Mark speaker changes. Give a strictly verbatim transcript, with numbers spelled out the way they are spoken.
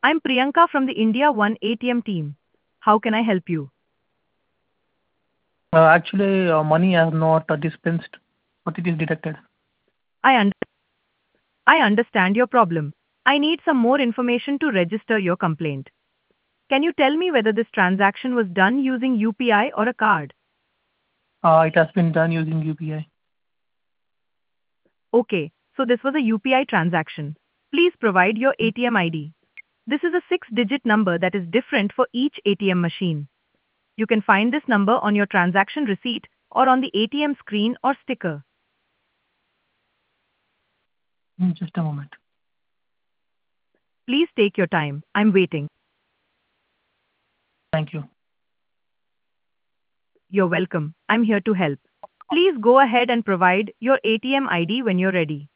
Speaker 1: I'm Priyanka from the India One A T M team. How can I help you?
Speaker 2: Uh, actually, uh, money has not uh, dispensed, but it is detected.
Speaker 1: I, un- I understand your problem. I need some more information to register your complaint. Can you tell me whether this transaction was done using U P I or a card?
Speaker 2: Uh, it has been done using U P I.
Speaker 1: Okay, so this was a U P I transaction. Please provide your A T M I D. This is a six digit number that is different for each A T M machine. You can find this number on your transaction receipt or on the A T M screen or sticker.
Speaker 2: Mm, Just a moment.
Speaker 1: Please take your time. I'm waiting.
Speaker 2: Thank you.
Speaker 1: You're welcome. I'm here to help. Please go ahead and provide your A T M I D when you're ready.